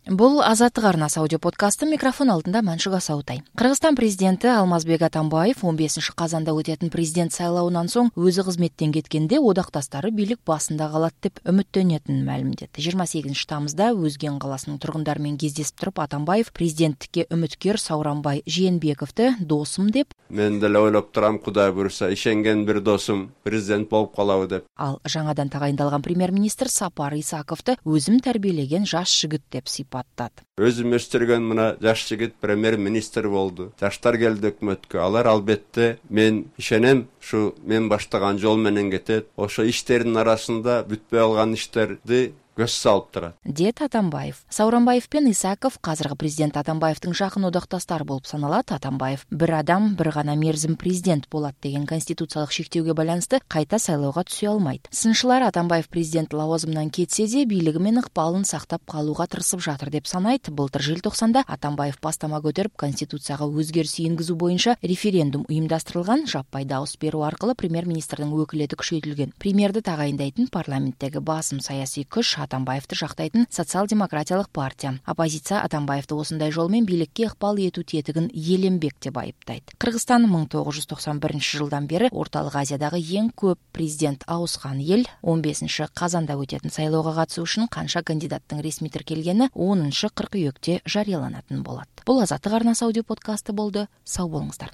Бул Азаттык арнасы аудио подкасты, микрофон алдында Маншук Асаутай. Кыргызстан президенти Алмазбек Атамбаев 15 казанда өтетін президент сайлауынан соң өзі кызметтен кеткенде одақтастары бийлик басында калат деп үмүттөнөтүнүн маалимдеди. 28 тамызда Өзген каласынын тургундары менен кездесип туруп Атамбаев президенттикке үмүткөр Сауранбай Жээнбековду досум деп, мен деле ойлоп турам, Кудай буюрса ишенген бир досум президент болуп калабы деп. Ал жаңадан тагайындалган премьер-министр Сапар Исаковду өзүм тарбиелеген жаш жигит деп сыйпаттады. Өзүм өстүргөн мына жаш жигит премьер-министр болду. Жаштар келди өкмөткө. Алар албетте мен ишенем, ушу мен баштаган жол менен кетет. Ошо иштердин арасында бүтпөй алган иштерди көз салып турат, деді Атамбаев. Сауранбаев пен Исаков казыркы президент Атамбаевдин жакын одактастары болуп саналат. Атамбаев бир адам бир гана мерзим президент болот деген конституциялык шектөөгө байланыштуу кайта сайлоого түсө алмайт. Сынчылар Атамбаев президент лавазымынан кетсе де бийлиги менен ыкпалын сактап калууга тырышып жатыр деп санайт. Былтыр желтоқсанда Атамбаев бастама көтөрүп конституцияга өзгөрүш энгизүү боюнча референдум уюмдаштырылган. Жаппай дауыс берүү аркылуу премьер-министрдин өкүлети күчөйтүлгөн. Премьерди тагайындайтын парламенттеги басым саясий күч Атамбаевди жактайтын социал-демократиялык партия. Оппозиция Атамбаевди осындай жол менен бийликке ыкпал этүү тетигин иеленбек деп айыптайт. Кыргызстан 1991 жылдан бери Орталык Азиядагы эң көп президент ауыскан эл. 15 казанда өтетін сайлоого катышуу үчүн канча кандидаттын ресми тиркелгени 10 кыркүйөктө жарыяланатын болот. Бул Азаттык арнасы аудио подкасты болду. Сау болуңуздар.